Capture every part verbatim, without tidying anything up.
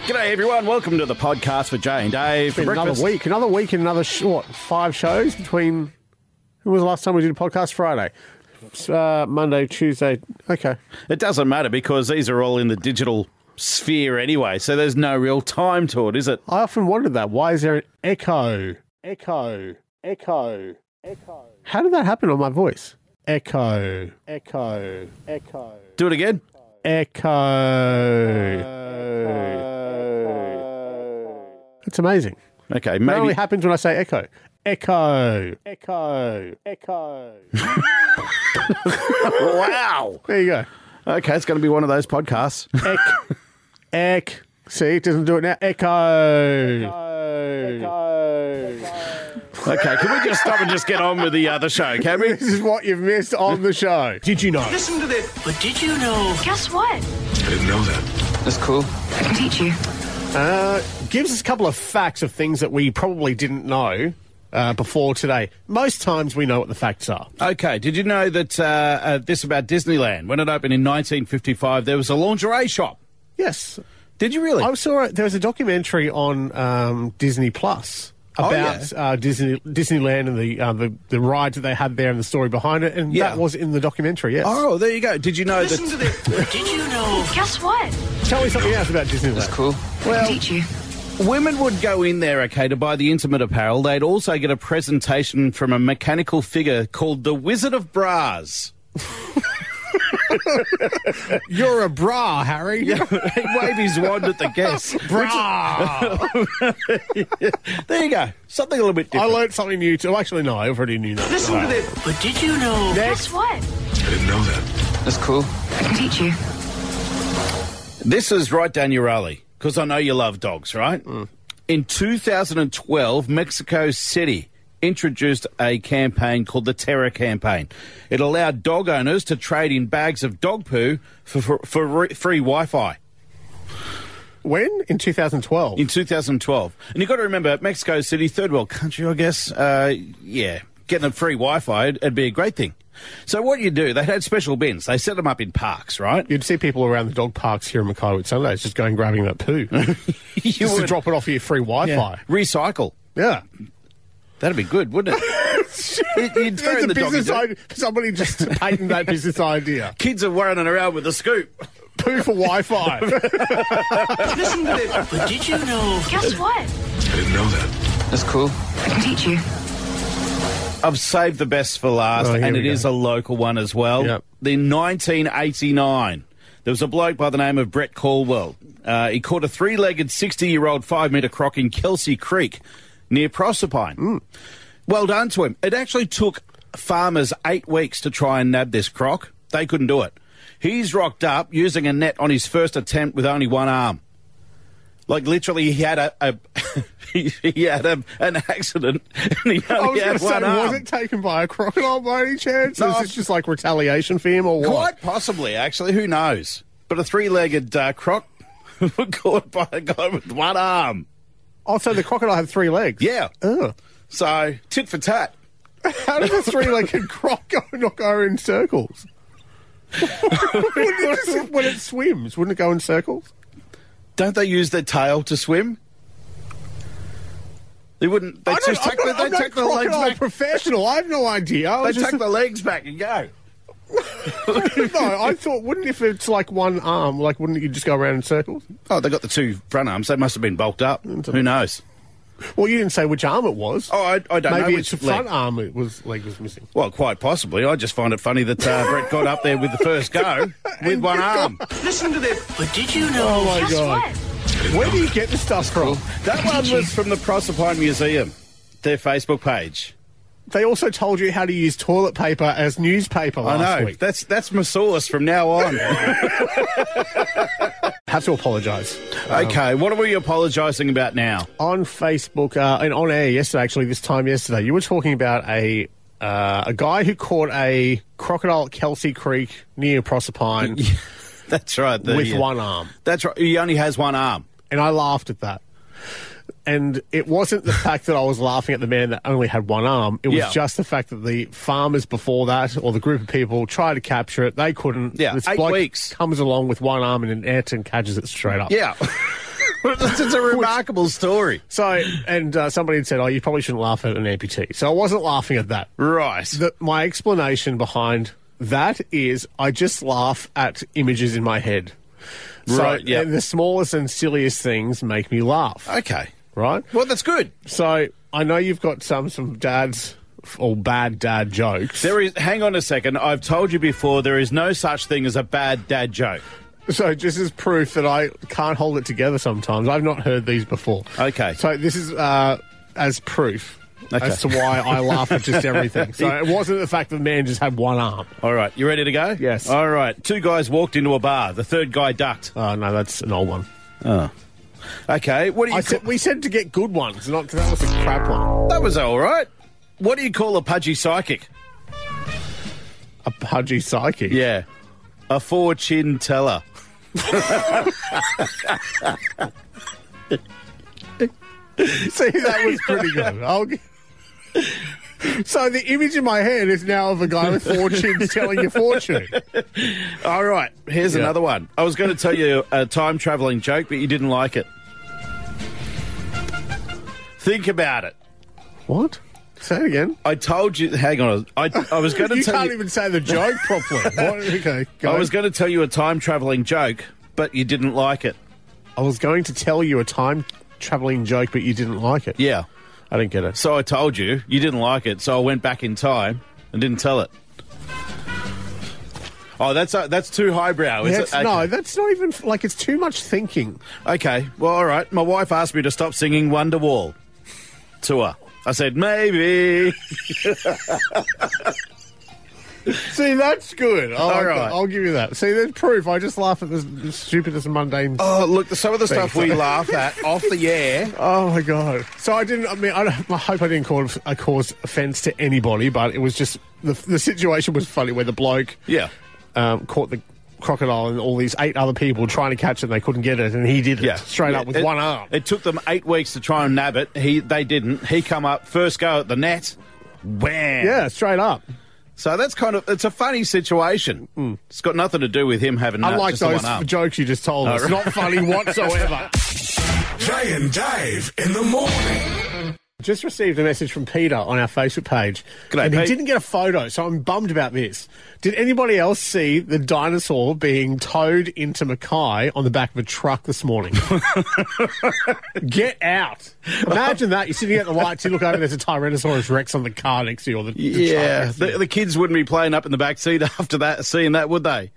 G'day, everyone. Welcome to the podcast for Jay and Dave. It's been another week. Another week and another, sh- what, five shows between... When was the last time we did a podcast? Friday. Uh, Monday, Tuesday. Okay. It doesn't matter because these are all in the digital sphere anyway, so there's no real time to it, is it? I often wondered that. Why is there an echo? Echo. Echo. Echo. How did that happen on my voice? Echo. Echo. Echo. Do it again. Echo. It's amazing. Okay, It maybe... only happens when I say echo. Echo. Echo. Echo. Wow. There you go. Okay, it's going to be one of those podcasts. Eck. Eck. See, it doesn't do it now. Echo. Echo. Okay, can we just stop and just get on with the other show, can we? This is what you've missed on the show. Did you know? Listen to this. But did you know? Guess what? I didn't know that. That's cool. I can teach you. Uh, gives us a couple of facts of things that we probably didn't know uh, before today. Most times we know what the facts are. Okay, did you know that uh, uh, this about Disneyland? When it opened in nineteen fifty-five, there was a lingerie shop. Yes. Did you really? I saw it. There was a documentary on um, Disney Plus about Oh, yeah. uh, Disney Disneyland and the, uh, the the rides that they had there and the story behind it, and Yeah. that was in the documentary. Yes. Oh, there you go. Did you know Listen to that... this. But did you know? Guess what? Tell me something else about Disneyland. That's cool. I can teach you. Women would go in there, okay, to buy the intimate apparel. They'd also get a presentation from a mechanical figure called the Wizard of Bras. You're a bra, Harry. He waved his wand at the guests. Bra. There you go. Something a little bit I different. learned something new too. Actually, no, I already knew that. Listen to this. But did you know? Guess what? I didn't know that. That's cool. I can teach you. This is right down your alley, because I know you love dogs, right? Mm. In two thousand twelve, Mexico City introduced a campaign called the Terror Campaign. It allowed dog owners to trade in bags of dog poo for, for, for re- free Wi-Fi. When? In two thousand twelve. In two thousand twelve. And you've got to remember, Mexico City, third world country, I guess. Uh, yeah, getting a free Wi-Fi, it'd, it'd be a great thing. So what you do, they had special bins. They set them up in parks, right? You'd see people around the dog parks here in Mackay with Sundays just going grabbing that poo. You just to would- drop it off for your free Wi-Fi. Yeah. Recycle. Yeah. That'd be good, wouldn't it? You'd throw There's in a the doggy business do. idea. Somebody just patented that business idea. Kids are running around with a scoop. Poo for Wi-Fi. Listen to this. But did you know? Guess what? I didn't know that. That's cool. I can teach you. I've saved the best for last, Oh, here and we it go. is a local one as well. Yep. In nineteen eighty-nine, there was a bloke by the name of Brett Caldwell. Uh, he caught a three-legged sixty-year-old five-metre croc in Kelsey Creek near Proserpine. Mm. Well done to him. It actually took farmers eight weeks to try and nab this croc. They couldn't do it. He's rocked up using a net on his first attempt with only one arm. Like, literally, he had a, a he, he had a, an accident and he I only was going had to one say, arm. was it taken by a crocodile by any chance? No, Or is I've- this just like retaliation for him or what? Quite possibly, actually. Who knows? But a three-legged uh, croc caught by a guy with one arm. Oh, so the crocodile had three legs? Yeah. Oh. So, tit for tat. How does a three-legged croc go, not go in circles? Wouldn't it just- when it swims, wouldn't it go in circles? Don't they use their tail to swim? They wouldn't. They I just don't- take I'm the, not- they I'm not take the legs crocodile back. professional. I have no idea. I They was just- take the legs back and go. no, I thought, wouldn't if it's like one arm, like wouldn't you just go around in circles? Oh, they got the two front arms. They must have been bulked up. Who knows? Well, you didn't say which arm it was. Oh, I, I don't know Maybe which it's the leg. front arm it was leg was missing. Well, quite possibly. I just find it funny that uh, Brett got up there with the first go with one arm. Listen to this. But did you know? Oh my Guess god! what? Where do you get this stuff from? That one was from the Proserpine Museum, their Facebook page. They also told you how to use toilet paper as newspaper last I know. week. That's that's my source from now on. Have to apologise. Okay, what are we apologising about now? On Facebook uh, and on air yesterday, actually, this time yesterday, you were talking about a uh, a guy who caught a crocodile at Kelsey Creek near Proserpine That's right. the- with yeah. one arm. That's right. He only has one arm. And I laughed at that. And it wasn't the fact that I was laughing at the man that only had one arm. It was Yeah. just the fact that the farmers before that, or the group of people, tried to capture it. They couldn't. Yeah, This eight bloke weeks. comes along with one arm in an net and catches it straight up. Yeah. It's a remarkable story. So, and uh, somebody had said, oh, you probably shouldn't laugh at an amputee. So I wasn't laughing at that. Right. The, my explanation behind that is I just laugh at images in my head. So Right, yep. and the smallest and silliest things make me laugh. Okay. Right? Well, that's good. So I know you've got some some dads or bad dad jokes. There is. Hang on a second. I've told you before. There is no such thing as a bad dad joke. So just as proof that I can't hold it together sometimes. I've not heard these before. Okay. So this is uh, as proof Okay. as to why I laugh at just everything. So it wasn't the fact that the man just had one arm. All right. You ready to go? Yes. All right. Two guys walked into a bar. The third guy ducked. Oh, no, that's an old one. Oh. Okay. What do you? I Ca- said, we said to get good ones, not that was a crap one. that was all right. What do you call a pudgy psychic? A pudgy psychic. Yeah. A four-chin teller. See, that was pretty good. I'll g- so the image in my head is now of a guy with four chins telling you fortune. All right. Here's Yeah. another one. I was going to tell you a time-travelling joke, but you didn't like it. Think about it. What? Say it again. I told you. Hang on. I, I was going to You tell can't you. even say the joke properly. What? Okay, go. I was going to tell you a time-travelling joke, but you didn't like it. I was going to tell you a time traveling joke, but you didn't like it. Yeah. I didn't get it. So I told you. You didn't like it, so I went back in time and didn't tell it. Oh, that's uh, that's too highbrow, is That's- it? Okay. No, that's not even like it's too much thinking. Okay, well, all right. My wife asked me to stop singing Wonderwall to her. I said, maybe. See, that's good. All All right, right. I'll give you that. See, there's proof. I just laugh at the, the stupidest and mundane. Oh, look, some of the stuff Thanks. we laugh at off the air. Oh my god! So I didn't. I mean, I, don't, I hope I didn't cause, uh, cause offence to anybody, but it was just the the situation was funny where the bloke Yeah. um, caught the crocodile and all these eight other people trying to catch it and they couldn't get it, and he did it Yeah. straight Yeah, up with it- one arm. It took them eight weeks to try and nab it. He, They didn't. He come up, first go at the net. Wham! Yeah, straight up. So that's kind of, it's a funny situation. It's got nothing to do with him having uh, Unlike just the those one arm. jokes you just told us, right. not funny whatsoever. Jay and Dave in the morning. Just received a message from Peter on our Facebook page. G'day, and he Pete. didn't get a photo, so I'm bummed about this. Did anybody else see the dinosaur being towed into Mackay on the back of a truck this morning? Get out. Imagine that. You're sitting at the lights, you look over, there's a Tyrannosaurus Rex on the car next to you. Or the, the Yeah, truck. the, the kids wouldn't be playing up in the back seat after that, seeing that, would they?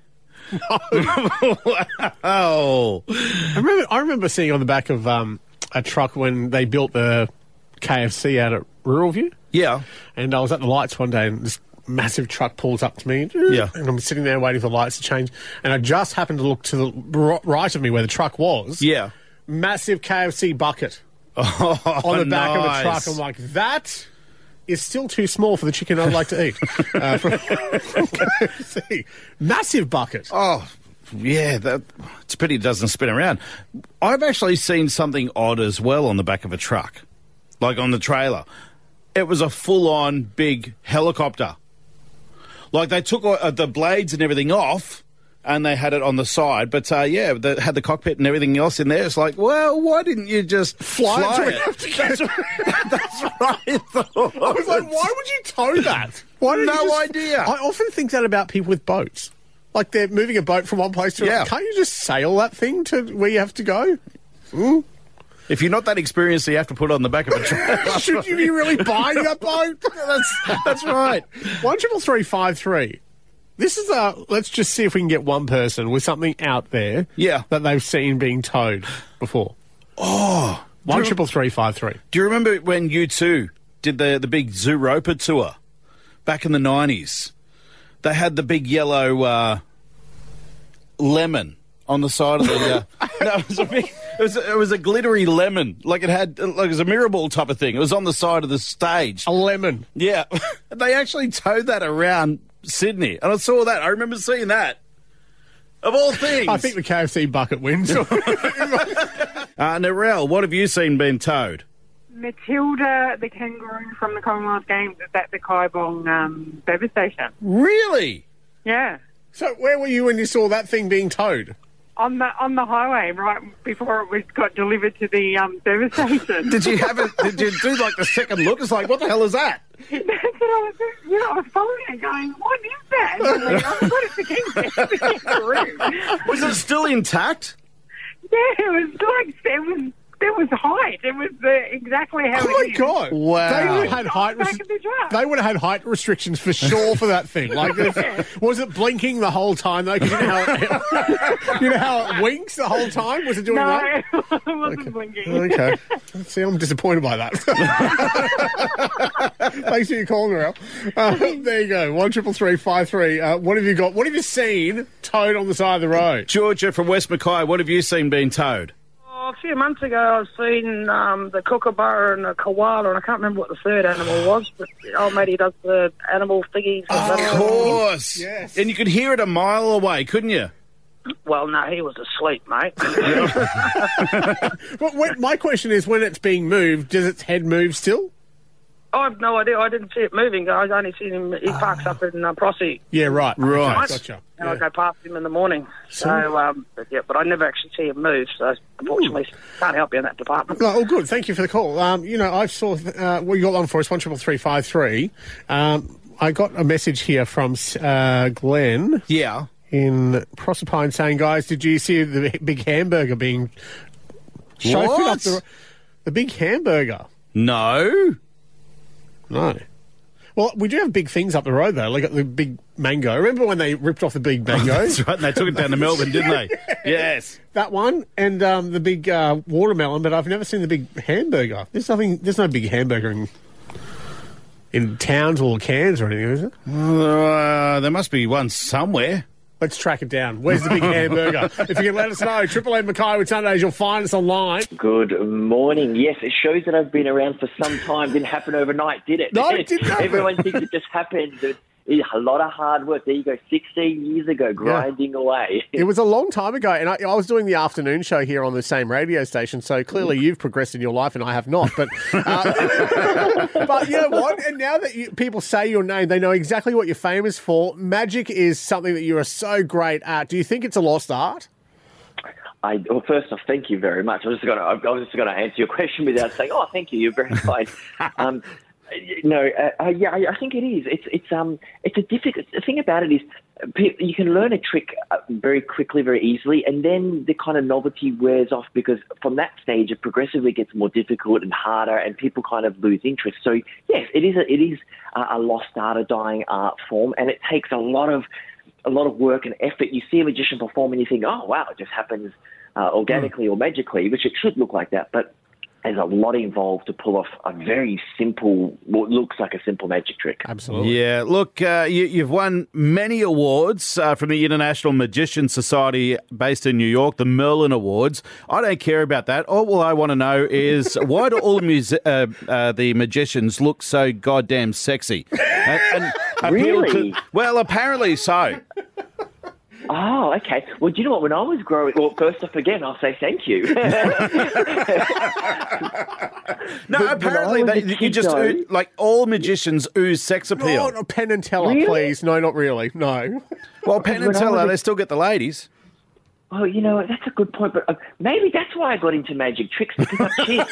Oh, I remember, I remember seeing on the back of um, a truck when they built the K F C out at Rural View. yeah. And I was at the lights one day and this massive truck pulls up to me. Yeah. And I'm sitting there waiting for the lights to change. And I just happened to look to the r- right of me where the truck was. Yeah. Massive K F C bucket Oh, on the back nice. of the truck. I'm like, that is still too small for the chicken I'd like to eat. uh, from, from K F C. Massive bucket. Oh, yeah, that, it's a pity it doesn't spin around. I've actually seen something odd as well on the back of a truck, like on the trailer. It was a full-on big helicopter. Like they took uh, the blades and everything off, and they had it on the side. But uh, yeah, they had the cockpit and everything else in there. It's like, well, why didn't you just fly, Fly it? it? Do we have to get- That's, that's right. I thought. I was like, why would you tow that? Why didn't No you just- idea. I often think that about people with boats. Like they're moving a boat from one place to Yeah. another. Can't you just sail that thing to where you have to go? If you're not that experienced, you have to put it on the back of a truck. Should you be really buying that boat? that's, that's right. One triple three five three. This is a. Let's just see if we can get one person with something out there. Yeah. That they've seen being towed before. Oh, one triple three five three. Do you remember when U two did the the big Zooropa tour back in the nineties? They had the big yellow uh, lemon on the side of the. Uh, no, it was a big. It was a, it was a glittery lemon, like it had like it was a mirror ball type of thing. It was on the side of the stage. A lemon. Yeah, they actually towed that around Sydney, and I saw that. I remember seeing that. Of all things, I think the K F C bucket wins. uh, Narelle, what have you seen being towed? Matilda, the kangaroo from the Commonwealth Games, is at the Kaibong um, service station. Really? Yeah. So where were you when you saw that thing being towed? on the on the highway right before it was got delivered to the um, service station. Did you have it? Did you do like the second look? It's like, what the hell is that? That's what I was, you know, I was following it going, what is that? And I'm like, oh, what is the kangaroo? It's the kangaroo. Was it still intact? Yeah, it was like, it was, there was height. It was uh, exactly how Oh, my it is. God. Wow. They would have had height Back res- of the truck. They would have had height restrictions for sure for that thing. Like, there's- was it blinking the whole time, though? 'Cause you know how it, you know how it winks the whole time? Was it doing No, that? it wasn't blinking. Okay. See, I'm disappointed by that. Thanks for your call, Narelle. Uh, there you go. One triple three five three. Uh, what have you got? What have you seen towed on the side of the road? Georgia from West Mackay, what have you seen being towed? Oh, a few months ago, I've seen um, the kookaburra and the koala, and I can't remember what the third animal was, but old matey does the animal thingies. Of course. Yes. And you could hear it a mile away, couldn't you? Well, no, he was asleep, mate. But when, my question is, when it's being moved, does its head move still? I have no idea. I didn't see it moving. I only seen him. He parks up in uh, Prossie, Yeah, right. Right. Okay, gotcha. and Yeah. I go past him in the morning. So, um, but, yeah, but I never actually see him move. So, unfortunately, can't help you in that department. No, oh, good. Thank you for the call. Um, you know, I saw, uh, well, you got one for us, one triple three five three. Um, I got a message here from uh, Glenn Yeah. in Proserpine saying, guys, did you see the big hamburger being chauffeured What? up the, the big hamburger? No. No. Well, we do have big things up the road, though, like the big mango. Remember when they ripped off the big mango? That's right, and they took it down to Melbourne, didn't they? Yes. That one, and um, the big uh, watermelon, but I've never seen the big hamburger. There's nothing. There's no big hamburger in in Townsville or Cairns or anything, is it? Uh, there must be one somewhere. Let's track it down. Where's the big hamburger? If you can let us know, Triple M Mackay with Sundays, you'll find us online. Good morning. Yes, it shows that I've been around for some time. Didn't happen overnight, did it? No, it didn't happen. Everyone thinks it just happened. It- A lot of hard work. There you go, sixteen years ago, grinding away. It was a long time ago, and I, I was doing the afternoon show here on the same radio station, so clearly you've progressed in your life and I have not. But uh, but you know what? And now that you, people say your name, they know exactly what you're famous for. Magic is something that you are so great at. Do you think it's a lost art? I, well, first off, thank you very much. I was just going to, I was just going to answer your question without saying, "Oh, thank you. You're very kind." um, no, uh, uh, yeah, I, I think it is. It's it's um it's a difficult. The thing about it is, uh, pe- you can learn a trick uh, very quickly, very easily, and then the kind of novelty wears off because from that stage it progressively gets more difficult and harder, and people kind of lose interest. So yes, it is a, it is a, a lost art, a dying art form, and it takes a lot of a lot of work and effort. You see a magician perform and you think, oh wow, it just happens uh, organically mm. or magically, which it should look like that, but there's a lot involved to pull off a very simple, what looks like a simple magic trick. Absolutely. Yeah, look, uh, you, you've won many awards uh, from the International Magician Society based in New York, the Merlin Awards. I don't care about that. All I want to know is why do all the, musi- uh, uh, the magicians look so goddamn sexy? And, and appeal Really? To, well, apparently so. Oh, okay. Well, do you know what? When I was growing, well, first off, again, I'll say thank you. No, But apparently when I was they, a you kid, just, though- oo- like, all magicians ooze sex appeal. Oh, no, Penn and Teller, Really? please. No, not really. No. Well, Penn and When I Teller, was a- they still get the ladies. Oh, you know, that's a good point, but uh, maybe that's why I got into magic tricks, because I'm cheap.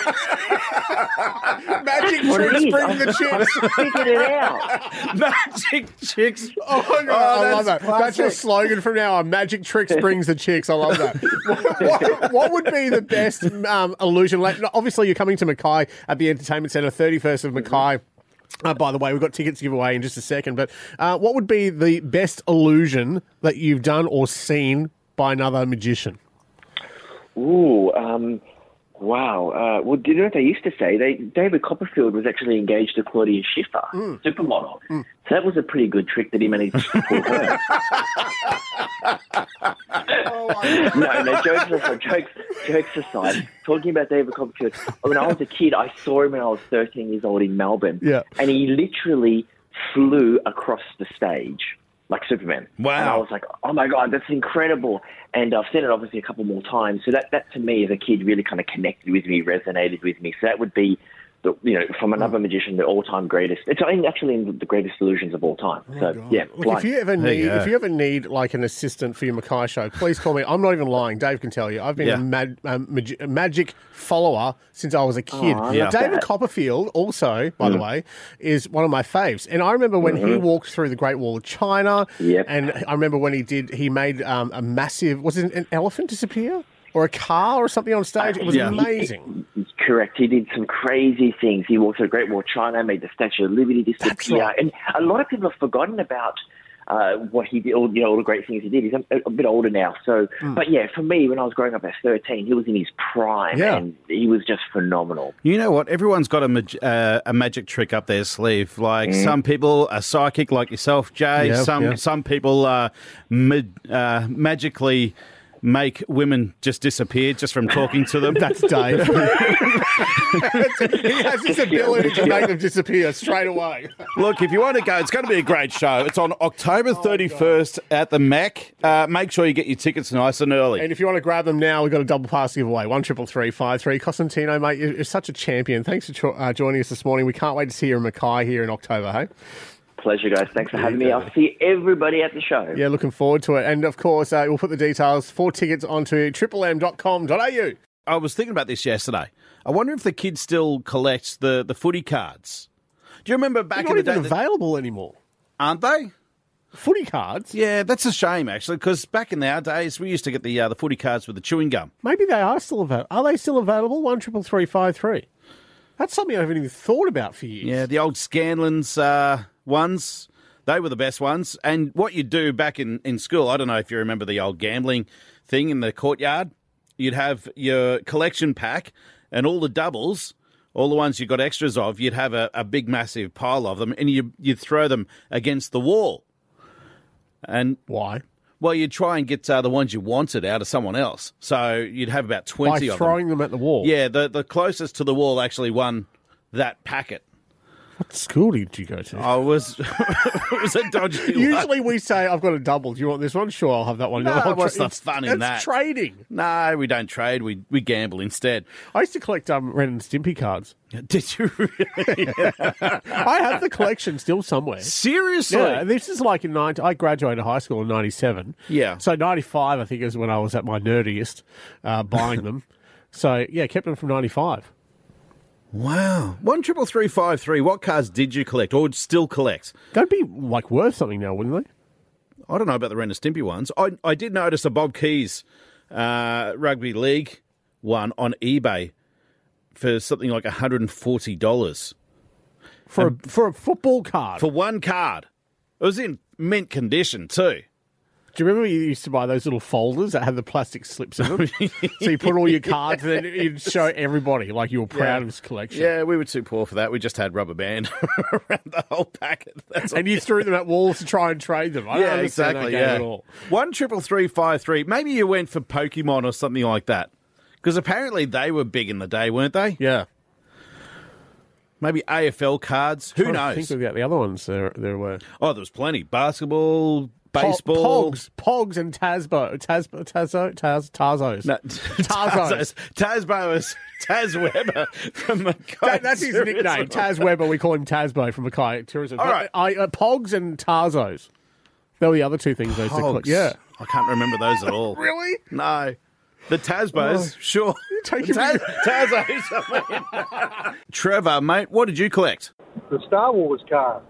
Magic What it tricks is, bring I- the chips. I figured it out. Magic chicks. Oh, my God, Oh, I love that's that. That's your classic. slogan from now on. Magic tricks brings the chicks. I love that. what, what, what would be the best um, illusion? Like, obviously, you're coming to Mackay at the Entertainment Centre, thirty-first of Mackay. Uh, by the way, we've got tickets to give away in just a second. But uh, what would be the best illusion that you've done or seen by another magician? Ooh, um, wow. Uh, well, do you know what they used to say? They, David Copperfield was actually engaged to Claudia Schiffer, supermodel. So that was a pretty good trick that he managed to pull her. no, no, jokes aside, jokes, jokes aside, talking about David Copperfield, when I was a kid, I saw him when I was thirteen years old in Melbourne. Yeah. And he literally flew across the stage like Superman. Wow. And I was like, oh my God, that's incredible. And I've said it obviously a couple more times. So that, that to me as a kid really kind of connected with me, resonated with me. So that would be the, you know, from another magician, the all-time greatest. It's in- actually in the greatest illusions of all time. So, yeah, Look, flying. if you ever There you need, go. if you ever need like an assistant for your Mackay show, please call me. I'm not even lying. Dave can tell you. I've been Yeah. a, mag, um, mag- a magic follower since I was a kid. Oh, I Yeah. love David that. Copperfield, also, by the way, is one of my faves. And I remember when he walked through the Great Wall of China. Yep. And I remember when he did, he made um, a massive, was it an elephant disappear? Or a car or something on stage? It was Yeah. amazing. Correct. He did some crazy things. He walked through the Great Wall of China, made the Statue of Liberty disappear. right. And a lot of people have forgotten about uh, what he did, all, you know, all the great things he did. He's a, a bit older now. So, But yeah, for me, when I was growing up at thirteen, he was in his prime Yeah. and he was just phenomenal. You know what? Everyone's got a, mag- uh, a magic trick up their sleeve. Like some people are psychic, like yourself, Jay. Yeah, some yeah. some people uh, ma- uh, magically make women just disappear just from talking to them. That's Dave. he has this ability to make them disappear straight away. Look, if you want to go, it's going to be a great show. It's on October thirty-first at the Mac. Uh, make sure you get your tickets nice and early. And if you want to grab them now, we've got a double pass giveaway. One triple three five three. Costantino, mate, you're, you're such a champion. Thanks for cho- uh, joining us this morning. We can't wait to see you in Mackay here in October, hey? Pleasure, guys. Thanks for having me. I'll see everybody at the show. Yeah, looking forward to it. And of course, uh, we'll put the details for tickets onto triple m dot com dot a u. I was thinking about this yesterday. I wonder if the kids still collect the, the footy cards. Do you remember back They're in not the day? even that- available anymore. aren't they? Footy cards? Yeah, that's a shame, actually, because back in our days, we used to get the uh, the footy cards with the chewing gum. Maybe they are still available. Are they still available? One triple three five three. That's something I haven't even thought about for years. Yeah, the old Scanlon's uh, ones, they were the best ones. And what you'd do back in, in school, I don't know if you remember the old gambling thing in the courtyard, you'd have your collection pack and all the doubles, all the ones you got extras of, you'd have a, a big, massive pile of them, and you, you'd throw them against the wall. And, Why? well, you'd try and get uh, the ones you wanted out of someone else. So you'd have about By twenty of them. throwing them at the wall. Yeah, the, the closest to the wall actually won that packet. What school did you go to? I was, it was a dodgy one. Usually we say, I've got a double. Do you want this one? Sure, I'll have that one. No, I'll what's tra- the it's- fun in that's that? trading. No, we don't trade. We we gamble instead. I used to collect um, Ren and Stimpy cards. Did you really? I have the collection still somewhere. Seriously? Yeah, this is like in ninety. I graduated high school in ninety-seven. Yeah. So ninety-five, I think, is when I was at my nerdiest, uh, buying them. So yeah, kept them from ninety-five. Wow. One triple three five three. What cards did you collect, or still collect? That'd be like worth something now, wouldn't they? I don't know about the Ren and Stimpy ones. I I did notice a Bob Keys uh, rugby league one on eBay for something like one hundred and forty dollars For a, for a football card. for one card. It was in mint condition too. Do you remember you used to buy those little folders that had the plastic slips in them? So you put all your cards and then you'd show everybody like you were proud Yeah. of this collection. Yeah, we were too poor for that. We just had rubber band around the whole packet. That's all. And you threw them at walls to try and trade them. I don't Yeah, understand that exactly. game Yeah, at all. one triple three five three. Maybe you went for Pokemon or something like that, because apparently they were big in the day, weren't they? Yeah. Maybe A F L cards. Who Trying to knows? think about the other ones there, there were. Oh, there was plenty. Basketball, Po- baseball. Pogs. Pogs and Tasbo. Tasbo. Tazo. Taz. Tarzos. No, Tarzos. Tazbo is Taz Weber from Mackay. That- that's his Tourism. nickname. Taz Weber. We call him Tasbo from Mackay Tourism. All But right. I, uh, Pogs and Tarzos. They were the other two things I used to Pogs. collect. Yeah. I can't remember those at all. Really? No. The Tazbos, sure. taking Taz, Tazos. Trevor, mate, what did you collect? The Star Wars cards.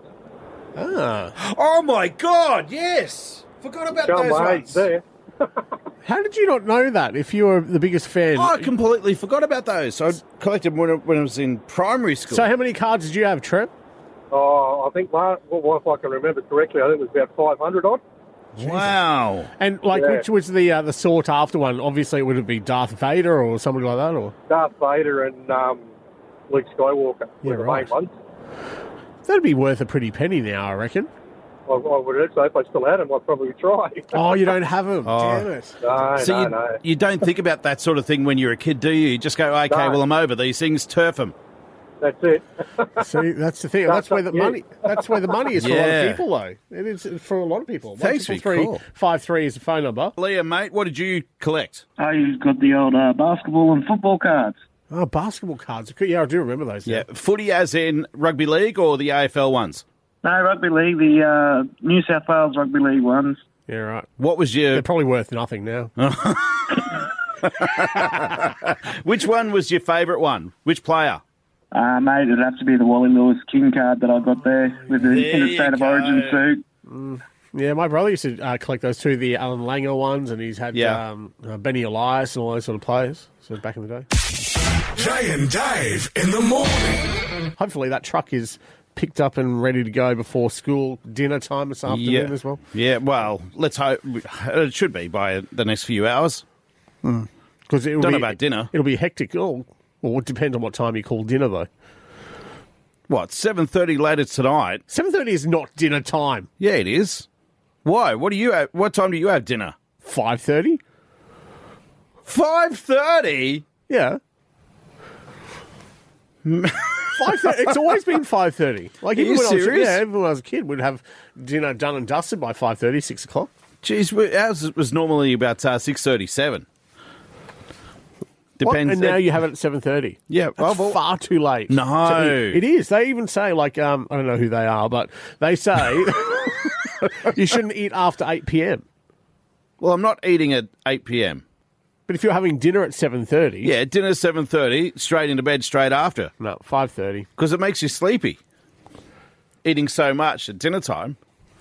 Ah. Oh, my God, yes. Forgot about Show those my age ones. there. How did you not know that if you were the biggest fan? Oh, I completely forgot about those. I collected them when I, when I was in primary school. So how many cards did you have, Trev? Oh, I think, well, if I can remember correctly, I think it was about five hundred odd. Wow. And like, Yeah. which was the uh, the sought after one? Obviously, it would it be Darth Vader or somebody like that, or Darth Vader and um, Luke Skywalker Yeah, were the right. main ones. that'd be worth a pretty penny now, I reckon. I, I would say if I still had them, I'd probably try. Oh, you don't have them? Oh. Damn it! no, So no, you, no. you don't think about that sort of thing when you're a kid, do you? You just go, okay, No. well, I'm over these things, turf them. That's it. See, that's the thing. That's where the yeah. money. That's where the money is for a lot Yeah. of people, though. It is for a lot of people. Thanks for your three call. five three is the phone number. Liam, mate, what did you collect? I got the old uh, basketball and football cards. Oh, basketball cards. Yeah, I do remember those. Yeah. Footy as in rugby league or the A F L ones? No, rugby league, the uh, New South Wales rugby league ones. Yeah, right. What was your... They're probably worth nothing now. Which one was your favourite one? Which player? Uh, mate, it'd have to be the Wally Lewis King card that I got there with the There Interstate you of go. Origin suit. Mm. Yeah, my brother used to uh, collect those too, the Alan Langer ones, and he's had Yeah. um, uh, Benny Elias and all those sort of players. So back in the day. Jay and Dave in the morning. Hopefully that truck is picked up and ready to go before school dinner time this afternoon Yeah. as well. Yeah, well, let's hope... It should be by the next few hours. Because it'll Don't be, know about dinner. It'll be hectic. Oh, well, it depends on what time you call dinner, though. What, seven thirty later tonight? seven thirty is not dinner time. Yeah, it is. Why? What do you have? What time do you have dinner? five thirty? five thirty? Yeah. five thirty. It's always been five thirty. Like, Are even you when I was, serious? yeah, even when I was a kid, we'd have dinner done and dusted by five thirty, six o'clock. Jeez, we- ours was normally about uh, six thirty-seven. What? Depends. And now you have it at seven thirty. Yeah, That's well, well- far too late. No. to eat. It is. They even say, like, um, I don't know who they are, but they say you shouldn't eat after eight p.m. Well, I'm not eating at eight p.m. But if you're having dinner at seven thirty... Yeah, dinner seven thirty, straight into bed straight after. No, five thirty. Because it makes you sleepy. Eating so much at dinner time.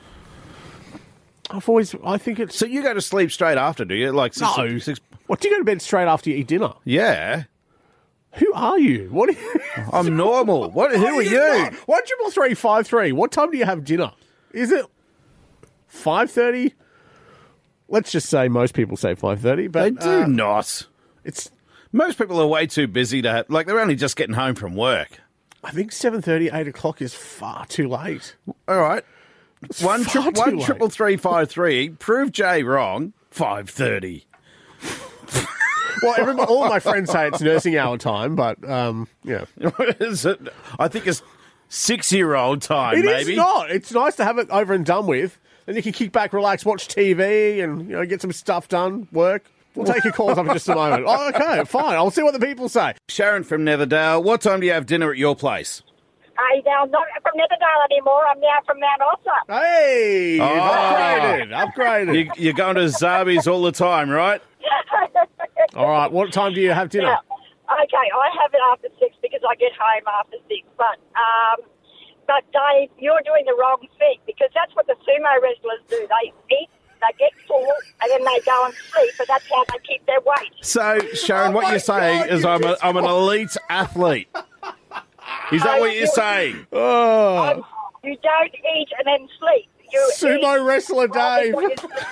I've always... I think it's... So you go to sleep straight after, do you? Like six, No. six What, do you go to bed straight after you eat dinner? Yeah. Who are you? What are you... I'm normal. What? Who are you? One triple three five three. What time do you have dinner? Is it five thirty? Let's just say most people say five thirty, but They do uh, not. it's. Most people are way too busy to have, like, they're only just getting home from work. I think seven thirty, eight o'clock is far too late. All right. One, tri- far too one late. triple three five three. Prove Jay wrong. Five thirty. Well, everybody, all my friends say it's nursing hour time, but um, yeah, Is it? I think it's six-year-old time. it is maybe. not. It's nice to have it over and done with. Then you can kick back, relax, watch T V, and you know get some stuff done, work. We'll take your calls up in just a moment. Oh, okay, fine. I'll see what the people say. Sharon from Netherdale. What time do you have dinner at your place? Hey, now, I'm not from Netherdale anymore. I'm now from Mount Ossa. Hey, you've Oh. upgraded, upgraded. You, you're going to Zabi's all the time, right? All right, what time do you have dinner? Yeah. Okay, I have it after six because I get home after six. But, um, but Dave, you're doing the wrong thing because that's what the sumo wrestlers do. They eat, they get full, and then they go and sleep, and that's how they keep their weight. So, Sharon, Oh what my you're saying God, is you I'm, a, just- I'm an elite athlete. Is that what you're saying? Oh, You don't eat and then sleep. You sumo eat wrestler right Dave. before you sleep.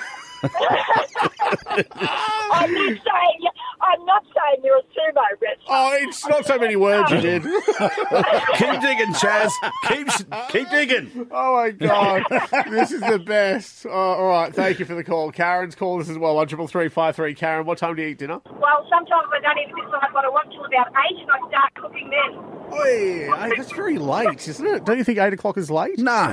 I'm not saying I'm not saying you're a sumo wrestler. Oh, it's not so many words you did. Keep digging, Chaz. Keep, keep digging. Oh, my God. This is the best. Oh, all right, thank you for the call. Karen's called us as well, one triple three five three. Karen, what time do you eat dinner? Well, sometimes I don't even decide what I want till about eight, and I start cooking then. Oh, hey, that's very late, isn't it? Don't you think eight o'clock is late? No.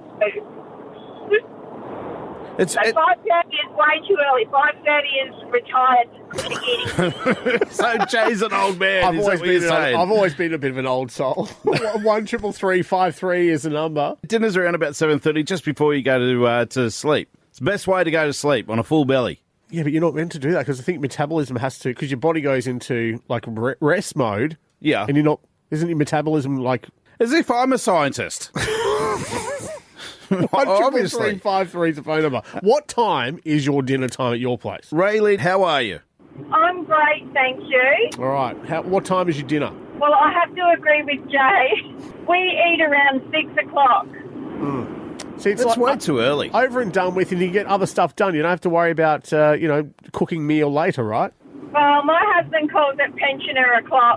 It's, So it, five thirty is way too early. Five thirty is retired eating. so Jay's an old man. I've Is that always, what you're been an, saying? I've always been a bit of an old soul. one triple three five three is the number. Dinner's around about seven thirty, just before you go to uh, to sleep. It's the best way to go to sleep, on a full belly. Yeah, but you're not meant to do that because I think metabolism has to, because your body goes into like re- rest mode. Yeah. And you're not, isn't your metabolism like As if I'm a scientist. one triple Obviously. three five three is the phone number? What time is your dinner time at your place? Raylene, how are you? I'm great, thank you. All right. How, what time is your dinner? Well, I have to agree with Jay. We eat around six o'clock. See, it's That's like way uh, too early. over and done with, and you get other stuff done. You don't have to worry about, uh, you know, cooking meal later, right? Well, my husband calls it pensioner o'clock.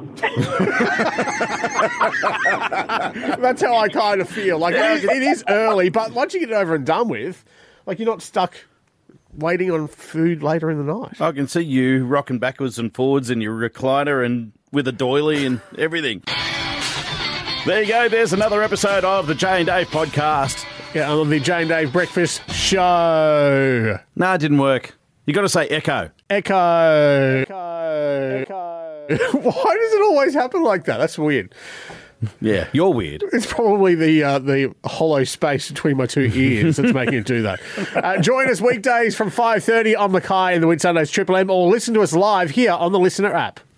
That's how I kind of feel. Like, it it is early, but once you get it over and done with, like, you're not stuck waiting on food later in the night. I can see you rocking backwards and forwards in your recliner and with a doily and everything. There you go. There's another episode of the Jay and Dave podcast. Yeah, on the Jane Dave Breakfast Show. No, it didn't work. You got to say echo. Echo. Echo. Echo. Why does it always happen like that? That's weird. Yeah, you're weird. It's probably the uh, the hollow space between my two ears that's making it do that. Uh, join us weekdays from five thirty on Mackay and the Win Sundays Triple M, or listen to us live here on the Listener app.